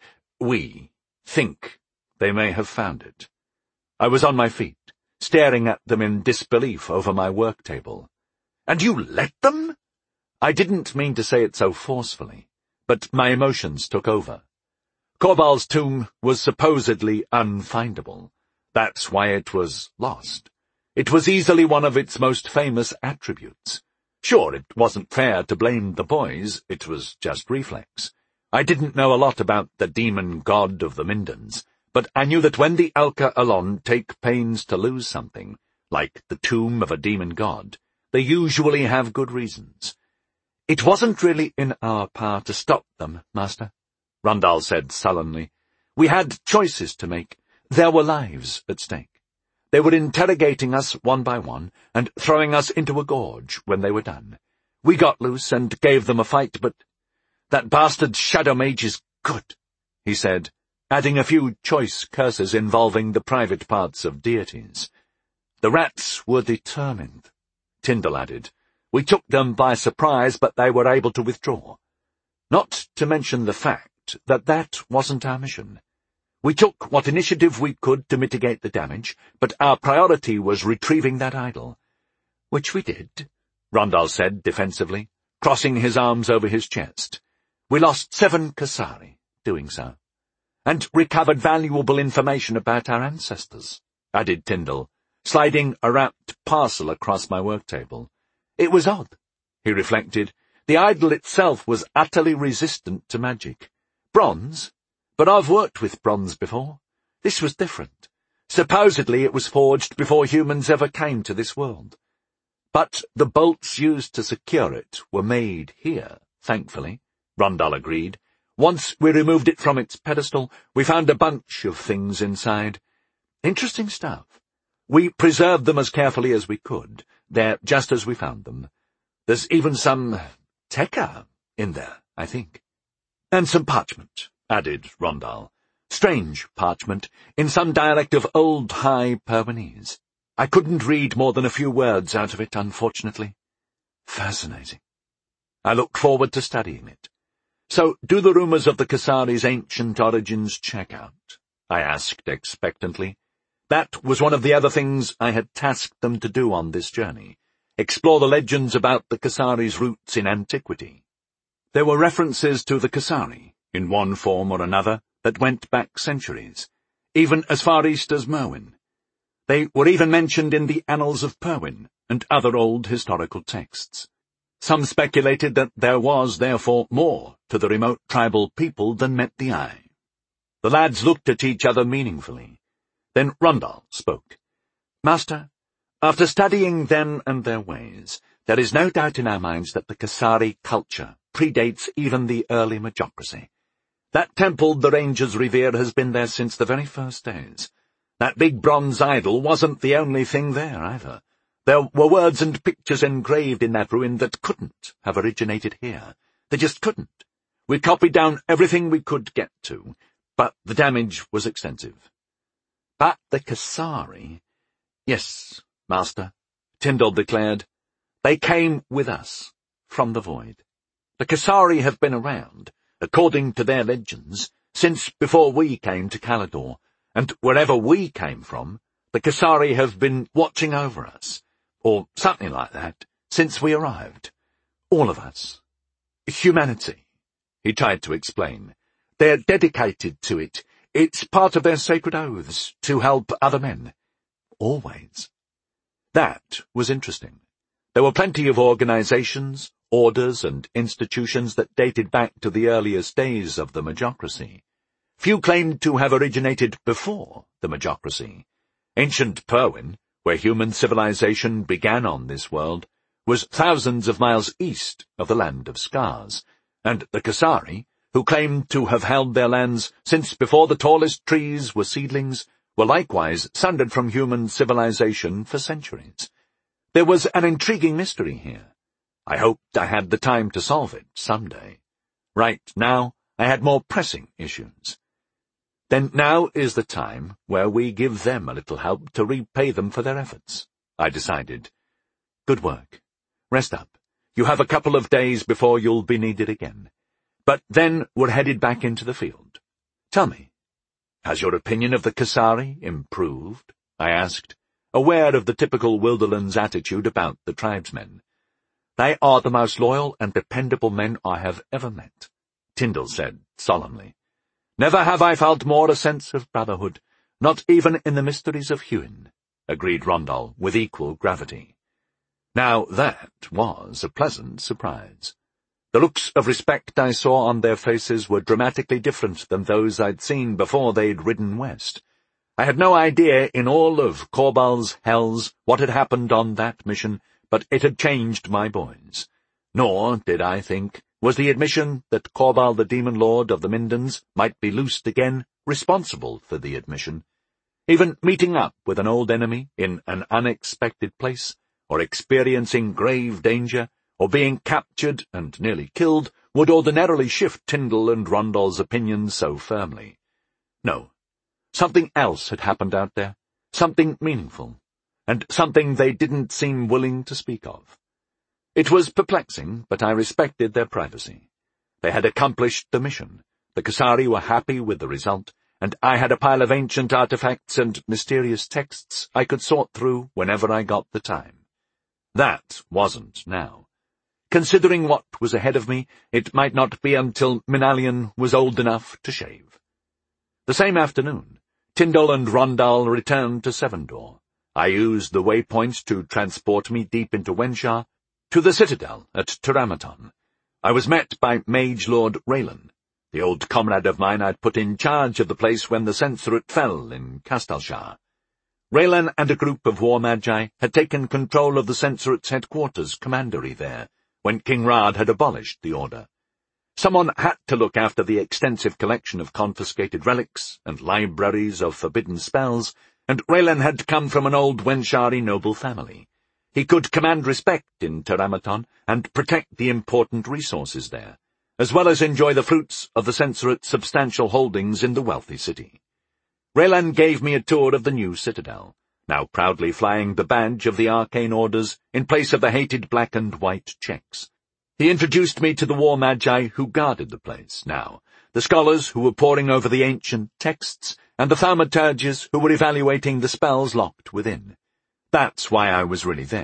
we think they may have found it. I was on my feet, staring at them in disbelief over my work table. And you let them? I didn't mean to say it so forcefully, but my emotions took over. Korbal's tomb was supposedly unfindable. That's why it was lost. It was easily one of its most famous attributes. Sure, it wasn't fair to blame the boys, it was just reflex. I didn't know a lot about the demon god of the Mindans, but I knew that when the Alka Alon take pains to lose something, like the tomb of a demon god, they usually have good reasons. It wasn't really in our power to stop them, master, Rondal said sullenly. We had choices to make. There were lives at stake. They were interrogating us one by one and throwing us into a gorge when they were done. We got loose and gave them a fight, but that bastard Shadow Mage is good, he said, adding a few choice curses involving the private parts of deities. The rats were determined, Tyndall added. We took them by surprise, but they were able to withdraw. Not to mention the fact that that wasn't our mission. We took what initiative we could to mitigate the damage, but our priority was retrieving that idol. Which we did, Rondal said defensively, crossing his arms over his chest. We lost 7 Kasari doing so, and recovered valuable information about our ancestors, added Tyndall, sliding a wrapped parcel across my work table. It was odd, he reflected. The idol itself was utterly resistant to magic. Bronze, but I've worked with bronze before. This was different. Supposedly it was forged before humans ever came to this world. But the bolts used to secure it were made here, thankfully, Rondal agreed. Once we removed it from its pedestal, we found a bunch of things inside. Interesting stuff. We preserved them as carefully as we could. They're just as we found them. There's even some tekka in there, I think. And some parchment, added Rondal. Strange parchment, in some dialect of Old High Perwanese. I couldn't read more than a few words out of it, unfortunately. Fascinating. I looked forward to studying it. So, do the rumours of the Kasari's ancient origins check out? I asked expectantly. That was one of the other things I had tasked them to do on this journey. explore the legends about the Kasari's roots in antiquity. There were references to the Kasari, in one form or another, that went back centuries, even as far east as Merwin. They were even mentioned in the Annals of Purwin and other old historical texts. Some speculated that there was, therefore, more to the remote tribal people than met the eye. The lads looked at each other meaningfully. Then Rondal spoke. "Master, after studying them and their ways, there is no doubt in our minds that the Kasari culture predates even the early Majocracy. That temple the Rangers revere has been there since the very first days. That big bronze idol wasn't the only thing there, either. There were words and pictures engraved in that ruin that couldn't have originated here. They just couldn't. We copied down everything we could get to, but the damage was extensive. But the Kasari—" "Yes, Master," Tyndall declared. "They came with us, from the void. The Kasari have been around, according to their legends, since before we came to Calador, and wherever we came from, the Kasari have been watching over us, or something like that, since we arrived. All of us. Humanity," he tried to explain. "They're dedicated to it. It's part of their sacred oaths, to help other men. Always." That was interesting. There were plenty of organizations, orders, and institutions that dated back to the earliest days of the Majocracy. Few claimed to have originated before the Majocracy. Ancient Purwin, where human civilization began on this world, was thousands of miles east of the Land of Scars, and the Kasari, who claimed to have held their lands since before the tallest trees were seedlings, were likewise sundered from human civilization for centuries. There was an intriguing mystery here. I hoped I had the time to solve it someday. Right now, I had more pressing issues. "Then now is the time where we give them a little help to repay them for their efforts," I decided. "Good work. Rest up. You have a couple of days before you'll be needed again. But then we're headed back into the field. Tell me, has your opinion of the Kasari improved?" I asked, aware of the typical Wilderlands attitude about the tribesmen. "They are the most loyal and dependable men I have ever met," Tyndall said solemnly. "Never have I felt more a sense of brotherhood, not even in the mysteries of Huin," agreed Rondal with equal gravity. Now that was a pleasant surprise. The looks of respect I saw on their faces were dramatically different than those I'd seen before they'd ridden west. I had no idea in all of Corbal's hells what had happened on that mission, but it had changed my boys. Nor, did I think, was the admission that Corbal the Demon Lord of the Mindans might be loosed again responsible for the admission. Even meeting up with an old enemy in an unexpected place, or experiencing grave danger, or being captured and nearly killed, would ordinarily shift Tyndall and Rondal's opinions so firmly. No, something else had happened out there, something meaningful, and something they didn't seem willing to speak of. It was perplexing, but I respected their privacy. They had accomplished the mission. The Kasari were happy with the result, and I had a pile of ancient artifacts and mysterious texts I could sort through whenever I got the time. That wasn't now. Considering what was ahead of me, it might not be until Minallion was old enough to shave. The same afternoon, Tyndall and Rondal returned to Sevendor. I used the waypoint to transport me deep into Wenshar, to the citadel at Teramaton. I was met by Mage Lord Raylan, the old comrade of mine I'd put in charge of the place when the censorate fell in Castalshar. Raylan and a group of war magi had taken control of the censorate's headquarters commandery there, when King Rad had abolished the order. Someone had to look after the extensive collection of confiscated relics and libraries of forbidden spells, and Raylan had come from an old Wenshari noble family. He could command respect in Teramaton and protect the important resources there, as well as enjoy the fruits of the Censораte's substantial holdings in the wealthy city. Raylan gave me a tour of the new citadel, now proudly flying the badge of the arcane orders in place of the hated black and white checks. He introduced me to the war magi who guarded the place now, the scholars who were poring over the ancient texts, and the thaumaturges who were evaluating the spells locked within. That's why I was really there.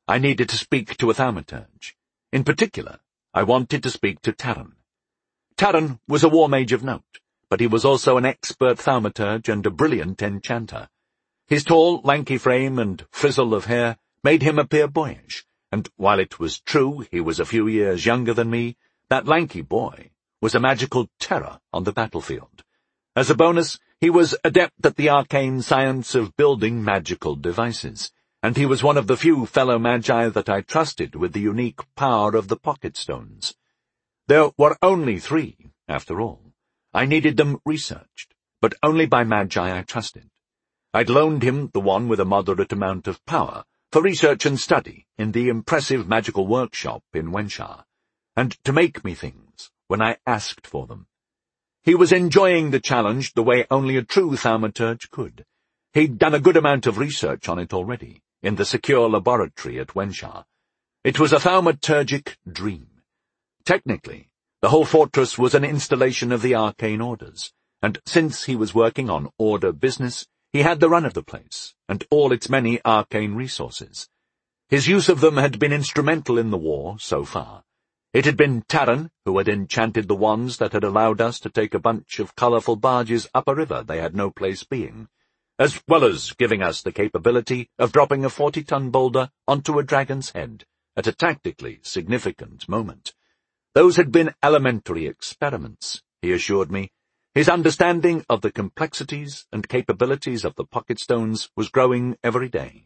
I needed to speak to a thaumaturge. In particular, I wanted to speak to Taran. Taran was a war mage of note, but he was also an expert thaumaturge and a brilliant enchanter. His tall, lanky frame and frizzle of hair made him appear boyish, and while it was true he was a few years younger than me, that lanky boy was a magical terror on the battlefield. As a bonus, he was adept at the arcane science of building magical devices, and he was one of the few fellow magi that I trusted with the unique power of the pocket stones. There were only 3, after all. I needed them researched, but only by magi I trusted. I'd loaned him the one with a moderate amount of power for research and study in the impressive magical workshop in Wenshar, and to make me things when I asked for them. He was enjoying the challenge the way only a true thaumaturge could. He'd done a good amount of research on it already, in the secure laboratory at Wenshar. It was a thaumaturgic dream. Technically, the whole fortress was an installation of the arcane orders, and since he was working on order business, he had the run of the place, and all its many arcane resources. His use of them had been instrumental in the war so far. It had been Taran who had enchanted the wands that had allowed us to take a bunch of colourful barges up a river they had no place being, as well as giving us the capability of dropping a 40-ton boulder onto a dragon's head at a tactically significant moment. Those had been elementary experiments, he assured me. His understanding of the complexities and capabilities of the pocket stones was growing every day.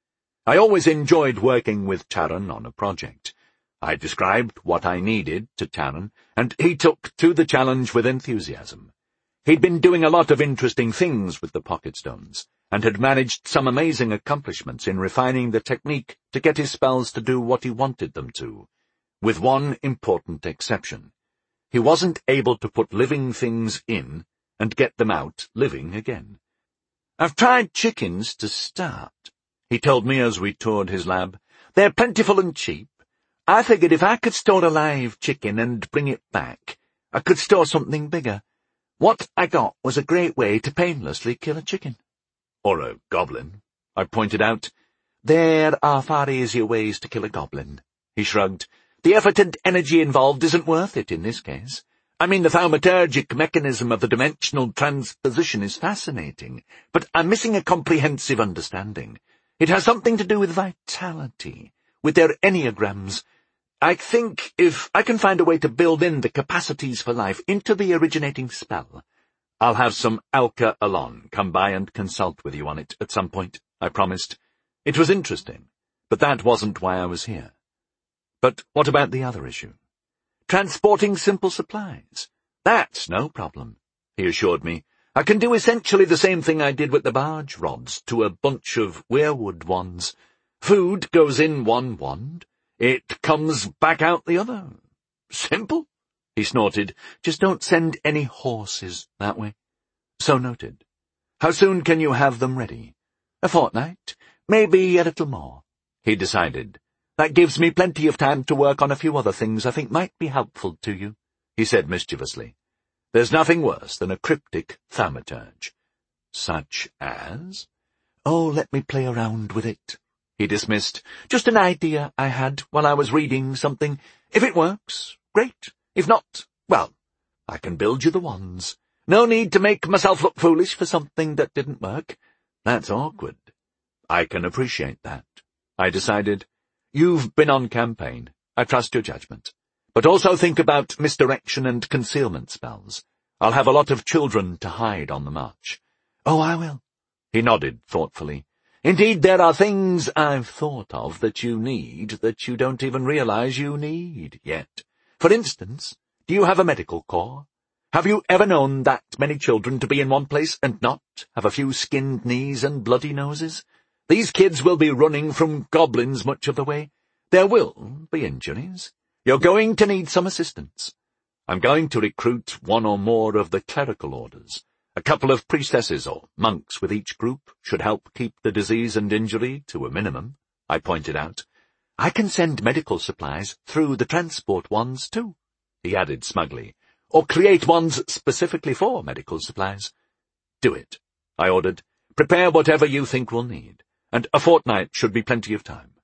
I always enjoyed working with Taran on a project. I described what I needed to Taran, and he took to the challenge with enthusiasm. He'd been doing a lot of interesting things with the pocket stones, and had managed some amazing accomplishments in refining the technique to get his spells to do what he wanted them to, with one important exception. He wasn't able to put living things in and get them out living again. "I've tried chickens to start," he told me as we toured his lab. "They're plentiful and cheap. I figured if I could store a live chicken and bring it back, I could store something bigger. What I got was a great way to painlessly kill a chicken." "Or a goblin," I pointed out. "There are far easier ways to kill a goblin," he shrugged. "The effort and energy involved isn't worth it in this case. I mean, the thaumaturgic mechanism of the dimensional transposition is fascinating, but I'm missing a comprehensive understanding. It has something to do with vitality, with their enneagrams. I think if I can find a way to build in the capacities for life into the originating spell, I'll have some Alka Alon come by and consult with you on it at some point," I promised. It was interesting, but that wasn't why I was here. But what about the other issue? "Transporting simple supplies. That's no problem," he assured me. "I can do essentially the same thing I did with the barge rods to a bunch of weirwood wands. Food goes in one wand, it comes back out the other. Simple," he snorted. "Just don't send any horses that way." "So noted. How soon can you have them ready?" "A fortnight, maybe a little more," he decided. "That gives me plenty of time to work on a few other things I think might be helpful to you," he said mischievously. "There's nothing worse than a cryptic thaumaturge." "Such as?" "Oh, let me play around with it," he dismissed. "Just an idea I had while I was reading something. If it works, great. If not, well, I can build you the wands. No need to make myself look foolish for something that didn't work. That's awkward." "I can appreciate that," I decided. "You've been on campaign. I trust your judgment. But also think about misdirection and concealment spells. I'll have a lot of children to hide on the march." "Oh, I will." He nodded thoughtfully. "Indeed, there are things I've thought of that you need that you don't even realize you need yet. For instance, do you have a medical corps? Have you ever known that many children to be in one place and not have a few skinned knees and bloody noses? These kids will be running from goblins much of the way. There will be injuries. You're going to need some assistance. I'm going to recruit one or more of the clerical orders. A couple of priestesses or monks with each group should help keep the disease and injury to a minimum," I pointed out. "I can send medical supplies through the transport wands too," he added smugly, "or create ones specifically for medical supplies." "Do it," I ordered. "Prepare whatever you think we'll need, and a fortnight should be plenty of time.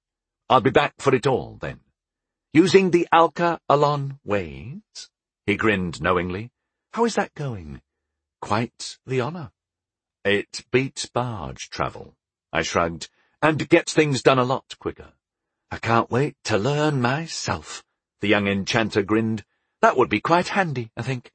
I'll be back for it all, then. Using the Alca Alon ways? He grinned knowingly. How is that going? Quite the honour. It beats barge travel, I shrugged, and gets things done a lot quicker. I can't wait to learn myself, the young enchanter grinned. That would be quite handy, I think.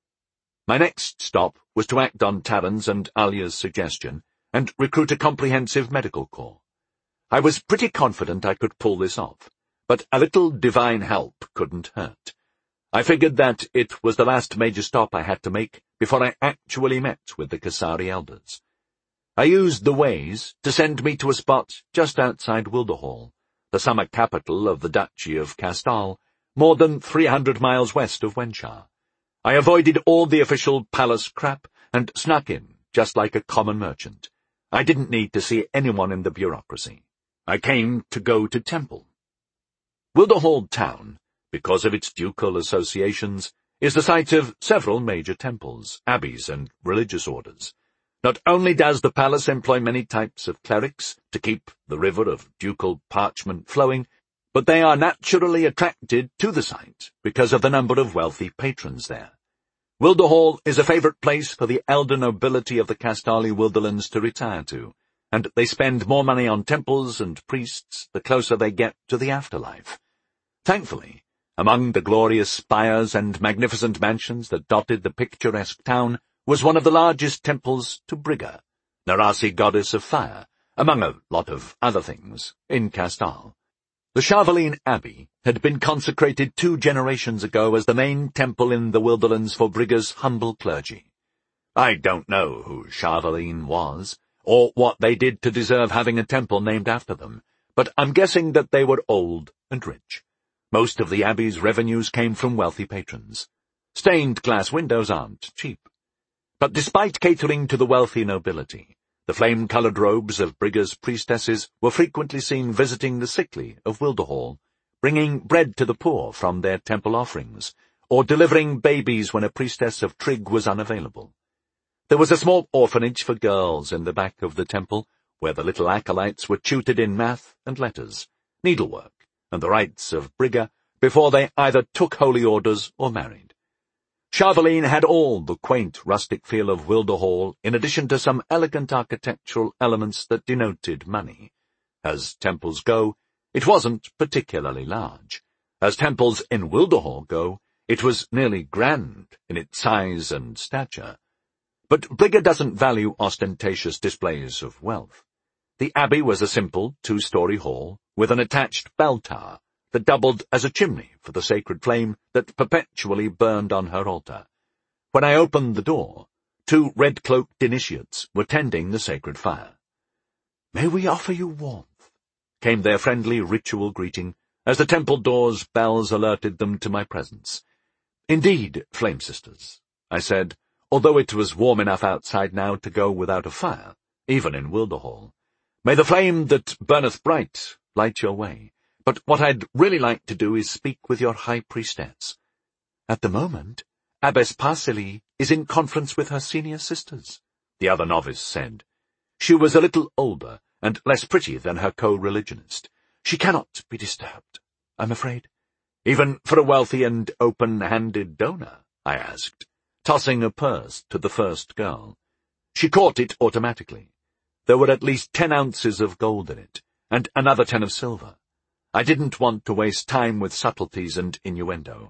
My next stop was to act on Taran's and Alia's suggestion and recruit a comprehensive medical corps. I was pretty confident I could pull this off, but a little divine help couldn't hurt. I figured that it was the last major stop I had to make before I actually met with the Kasari elders. I used the Ways to send me to a spot just outside Wilderhall, the summer capital of the Duchy of Castal, more than 300 miles west of Wenshire. I avoided all the official palace crap and snuck in, just like a common merchant. I didn't need to see anyone in the bureaucracy. I came to go to Temple. Wilderhall town, because of its ducal associations, is the site of several major temples, abbeys, and religious orders. Not only does the palace employ many types of clerics to keep the river of ducal parchment flowing, but they are naturally attracted to the site because of the number of wealthy patrons there. Wilderhall is a favourite place for the elder nobility of the Castali Wilderlands to retire to, and they spend more money on temples and priests the closer they get to the afterlife. Thankfully, among the glorious spires and magnificent mansions that dotted the picturesque town was one of the largest temples to Brigga, Narasi goddess of fire, among a lot of other things, in Castal. The Charveline Abbey had been consecrated 2 generations ago as the main temple in the Wilderlands for Brigga's humble clergy. I don't know who Charveline was, or what they did to deserve having a temple named after them, but I'm guessing that they were old and rich. Most of the abbey's revenues came from wealthy patrons. Stained glass windows aren't cheap. But despite catering to the wealthy nobility, the flame-coloured robes of Brigga's priestesses were frequently seen visiting the sickly of Wilderhall, bringing bread to the poor from their temple offerings, or delivering babies when a priestess of Trigg was unavailable. There was a small orphanage for girls in the back of the temple, where the little acolytes were tutored in math and letters, needlework, and the rites of Brigga before they either took holy orders or married. Charveline had all the quaint rustic feel of Wilderhall in addition to some elegant architectural elements that denoted money. As temples go, it wasn't particularly large. As temples in Wilderhall go, it was nearly grand in its size and stature. But Brigga doesn't value ostentatious displays of wealth. The abbey was a simple 2-story hall with an attached bell tower that doubled as a chimney for the sacred flame that perpetually burned on her altar. When I opened the door, 2 red-cloaked initiates were tending the sacred fire. "May we offer you warmth?" came their friendly ritual greeting as the temple door's bells alerted them to my presence. "Indeed, Flame Sisters," I said, although it was warm enough outside now to go without a fire, even in Wilderhall. "May the flame that burneth bright light your way. But what I'd really like to do is speak with your high priestess. At the moment, Abbess Parsili is in conference with her senior sisters," the other novice said. She was a little older and less pretty than her co-religionist. "She cannot be disturbed, I'm afraid." "Even for a wealthy and open-handed donor?" I asked, tossing a purse to the first girl. She caught it automatically. There were at least 10 ounces of gold in it, and another 10 of silver. I didn't want to waste time with subtleties and innuendo.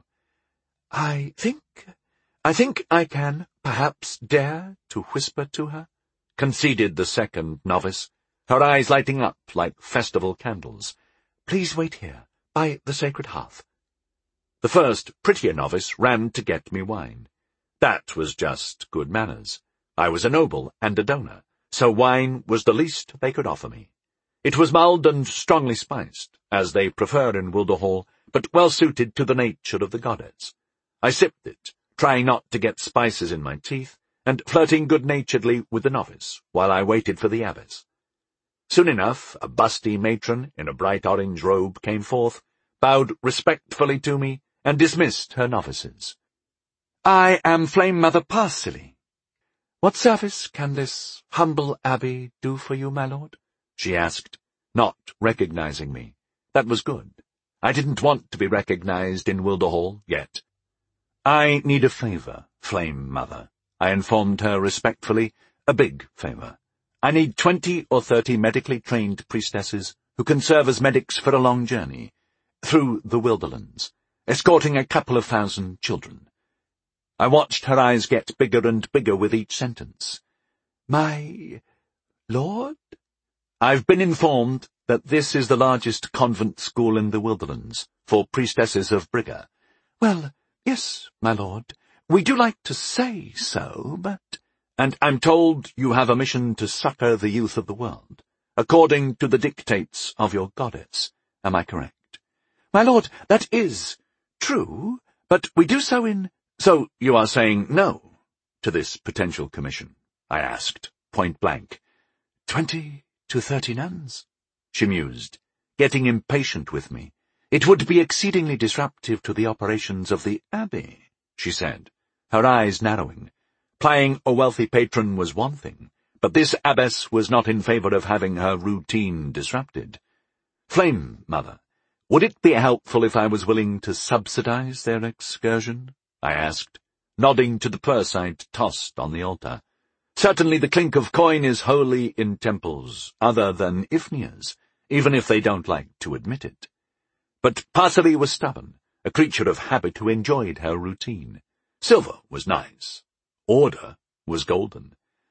I think I can, perhaps, dare to whisper to her," conceded the second novice, her eyes lighting up like festival candles. "Please wait here, by the sacred hearth." The first, prettier novice ran to get me wine. That was just good manners. I was a noble and a donor, so wine was the least they could offer me. It was mulled and strongly spiced, as they prefer in Wilderhall, but well suited to the nature of the goddess. I sipped it, trying not to get spices in my teeth, and flirting good-naturedly with the novice, while I waited for the abbess. Soon enough, a busty matron in a bright orange robe came forth, bowed respectfully to me, and dismissed her novices. "I am Flame Mother Parsili. What service can this humble abbey do for you, my lord?" she asked, not recognizing me. That was good. I didn't want to be recognized in Wilderhall yet. I need a favor, Flame Mother, I informed her respectfully. A big favor. I need 20 or 30 medically trained priestesses who can serve as medics for a long journey, through the Wilderlands, escorting a couple of thousand children. I watched her eyes get bigger and bigger with each sentence. My lord? I've been informed that this is the largest convent school in the Wilderlands, for priestesses of Brigga. Well, yes, my lord. We do like to say so, but— And I'm told you have a mission to succor the youth of the world, according to the dictates of your goddess. Am I correct? My lord, that is true, but we do so in— So you are saying no to this potential commission? I asked, point blank. 20 to 30 nuns, she mused, getting impatient with me. It would be exceedingly disruptive to the operations of the abbey, she said, her eyes narrowing. Plying a wealthy patron was one thing, but this abbess was not in favor of having her routine disrupted. Flame Mother, would it be helpful if I was willing to subsidize their excursion? I asked, nodding to the purse I'd tossed on the altar. Certainly the clink of coin is holy in temples other than Ifnia's, even if they don't like to admit it. But Parsley was stubborn, a creature of habit who enjoyed her routine. Silver was nice. Order was golden.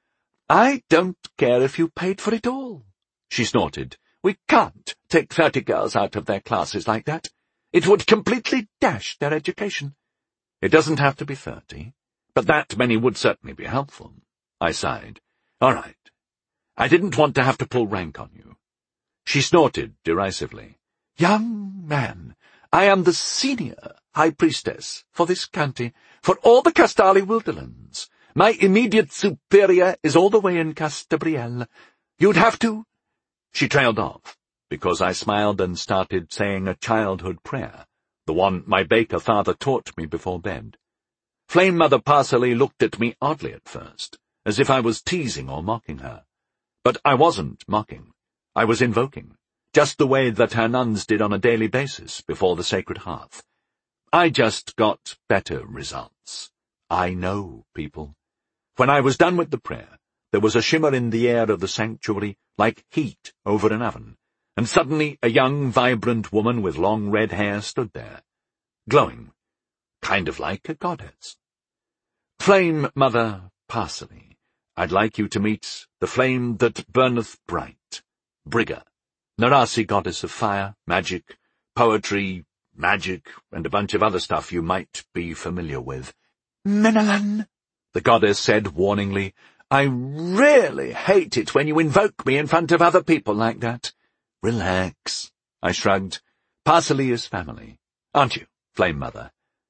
I don't care if you paid for it all, she snorted. We can't take 30 girls out of their classes like that. It would completely dash their education. It doesn't have to be 30, but that many would certainly be helpful. I sighed. All right. I didn't want to have to pull rank on you. She snorted derisively. Young man, I am the senior high priestess for this county, for all the Castali Wilderlands. My immediate superior is all the way in Castabriel. You'd have to— She trailed off, because I smiled and started saying a childhood prayer, the one my baker father taught me before bed. Flame Mother Parsley looked at me oddly at first, as if I was teasing or mocking her. But I wasn't mocking. I was invoking, just the way that her nuns did on a daily basis before the sacred hearth. I just got better results. I know, people. When I was done with the prayer, there was a shimmer in the air of the sanctuary like heat over an oven, and suddenly a young, vibrant woman with long red hair stood there, glowing, kind of like a goddess. Flame Mother Parsley, I'd like you to meet the flame that burneth bright, Brigga, Narasi goddess of fire, magic, poetry, magic, and a bunch of other stuff you might be familiar with. Menelan, the goddess said warningly, I really hate it when you invoke me in front of other people like that. Relax, I shrugged. Parsley is family, aren't you, Flame Mother?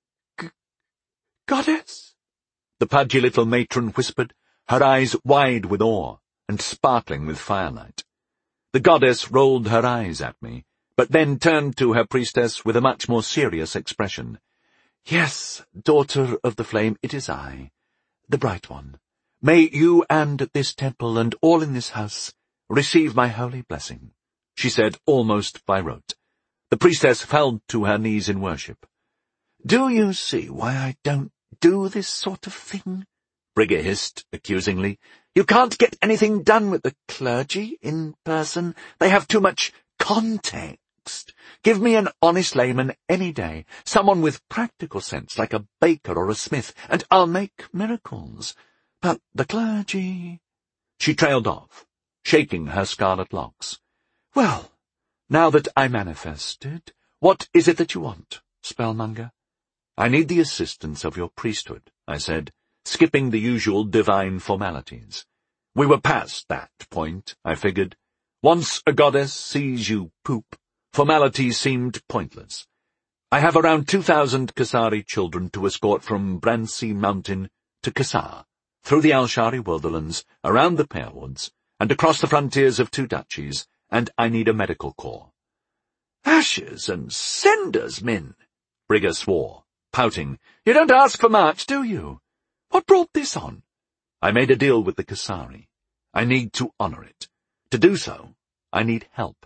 Goddess? The pudgy little matron whispered, her eyes wide with awe and sparkling with firelight. The goddess rolled her eyes at me, but then turned to her priestess with a much more serious expression. Yes, daughter of the flame, it is I, the bright one. May you and this temple and all in this house receive my holy blessing, she said almost by rote. The priestess fell to her knees in worship. Do you see why I don't do this sort of thing? Brigga hissed accusingly. You can't get anything done with the clergy in person. They have too much context. Give me an honest layman any day, someone with practical sense like a baker or a smith, and I'll make miracles. But the clergy— She trailed off, shaking her scarlet locks. Well, now that I manifested, what is it that you want, spellmonger? I need the assistance of your priesthood, I said, skipping the usual divine formalities. We were past that point, I figured. Once a goddess sees you poop, formalities seemed pointless. I have around 2,000 Kasari children to escort from Brancy Mountain to Kassar, through the Alshari Wilderlands, around the Pale Woods, and across the frontiers of 2 duchies, and I need a medical corps. Ashes and cinders, Min, Brigga swore, pouting. You don't ask for much, do you? What brought this on? I made a deal with the Kasari. I need to honor it. To do so, I need help.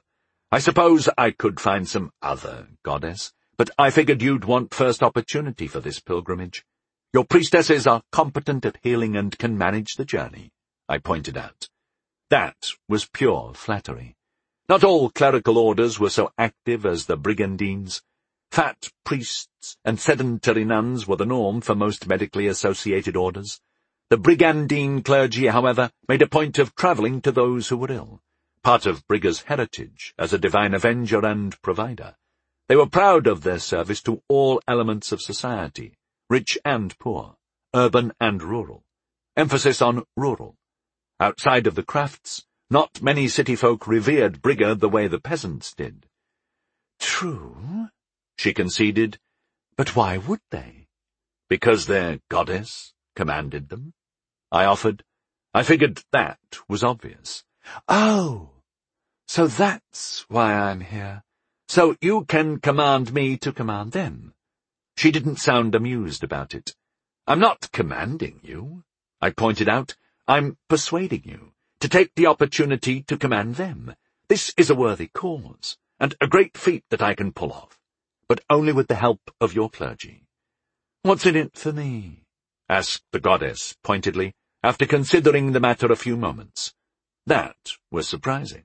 I suppose I could find some other goddess, but I figured you'd want first opportunity for this pilgrimage. Your priestesses are competent at healing and can manage the journey, I pointed out. That was pure flattery. Not all clerical orders were so active as the brigandines. Fat priests and sedentary nuns were the norm for most medically associated orders. The brigandine clergy, however, made a point of travelling to those who were ill, part of Brigger's heritage as a divine avenger and provider. They were proud of their service to all elements of society, rich and poor, urban and rural. Emphasis on rural. Outside of the crafts, not many city folk revered Brigger the way the peasants did. True, she conceded, but why would they? Because their goddess commanded them, I offered. I figured that was obvious. Oh, so that's why I'm here. So you can command me to command them. She didn't sound amused about it. I'm not commanding you, I pointed out. I'm persuading you to take the opportunity to command them. This is a worthy cause, and a great feat that I can pull off, but only with the help of your clergy. What's in it for me? Asked the goddess pointedly, after considering the matter a few moments. That was surprising.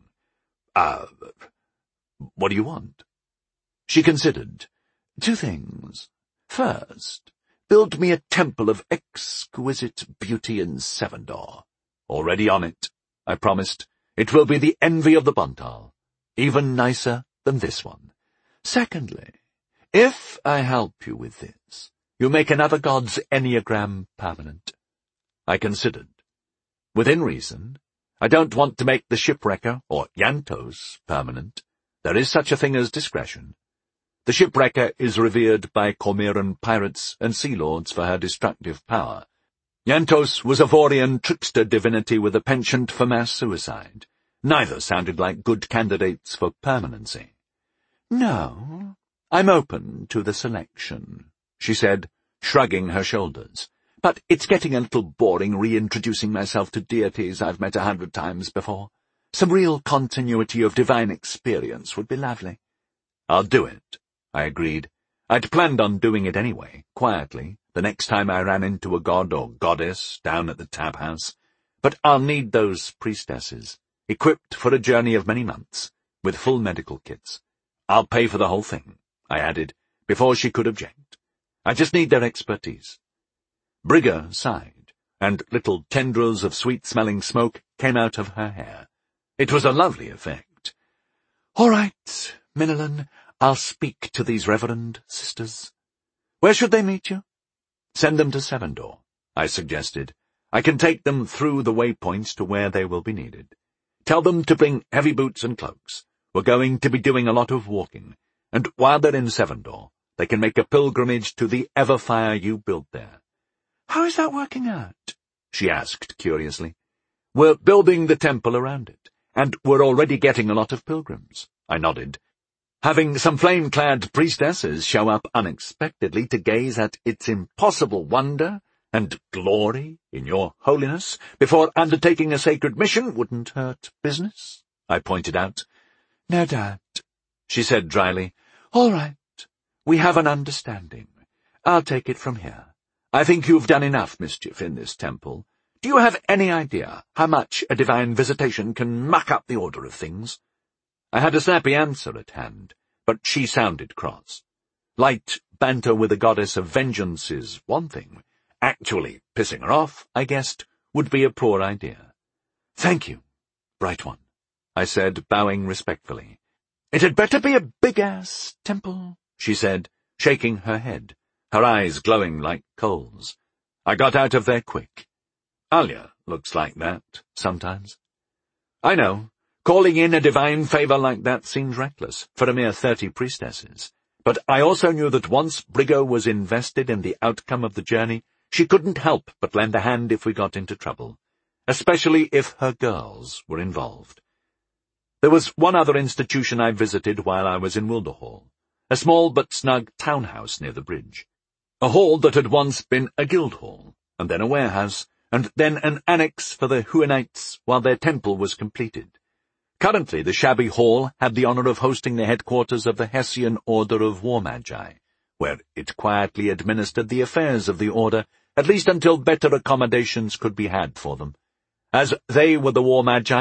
What do you want? She considered. 2 things. First, build me a temple of exquisite beauty in Sevendor. Already on it, I promised. It will be the envy of the Bontal, even nicer than this one. Secondly, if I help you with this, you make another god's enneagram permanent. I considered. Within reason, I don't want to make the shipwrecker, or Yantos, permanent. There is such a thing as discretion. The shipwrecker is revered by Cormyran pirates and sea lords for her destructive power. Yantos was a Vorian trickster divinity with a penchant for mass suicide. Neither sounded like good candidates for permanency. No, I'm open to the selection, she said, shrugging her shoulders. But it's getting a little boring reintroducing myself to deities I've met 100 times before. Some real continuity of divine experience would be lovely. I'll do it, I agreed. I'd planned on doing it anyway, quietly, the next time I ran into a god or goddess down at the tap house. But I'll need those priestesses, equipped for a journey of many months, with full medical kits. I'll pay for the whole thing, I added, before she could object. I just need their expertise. Brigger sighed, and little tendrils of sweet-smelling smoke came out of her hair. It was a lovely effect. All right, Minilin, I'll speak to these reverend sisters. Where should they meet you? Send them to Sevendor, I suggested. I can take them through the waypoints to where they will be needed. Tell them to bring heavy boots and cloaks. We're going to be doing a lot of walking, and while they're in Sevendor, they can make a pilgrimage to the Everfire you built there. How is that working out? She asked curiously. We're building the temple around it, and we're already getting a lot of pilgrims, I nodded. Having some flame-clad priestesses show up unexpectedly to gaze at its impossible wonder and glory in your holiness before undertaking a sacred mission wouldn't hurt business, I pointed out. No doubt, she said dryly. All right, we have an understanding. I'll take it from here. I think you've done enough mischief in this temple. Do you have any idea how much a divine visitation can muck up the order of things? I had a snappy answer at hand, but she sounded cross. Light banter with a goddess of vengeance is one thing. Actually pissing her off, I guessed, would be a poor idea. Thank you, Bright One, I said, bowing respectfully. It had better be a big-ass temple, she said, shaking her head, her eyes glowing like coals. I got out of there quick. Alia looks like that, sometimes. I know, calling in a divine favor like that seems reckless, for a mere 30 priestesses. But I also knew that once Brigger was invested in the outcome of the journey, she couldn't help but lend a hand if we got into trouble, especially if her girls were involved. There was one other institution I visited while I was in Wilderhall, a small but snug townhouse near the bridge. A hall that had once been a guild hall, and then a warehouse, and then an annex for the Huanites while their temple was completed. Currently, the shabby hall had the honor of hosting the headquarters of the Hessian Order of War Magi, where it quietly administered the affairs of the order, at least until better accommodations could be had for them. As they were the War Magi,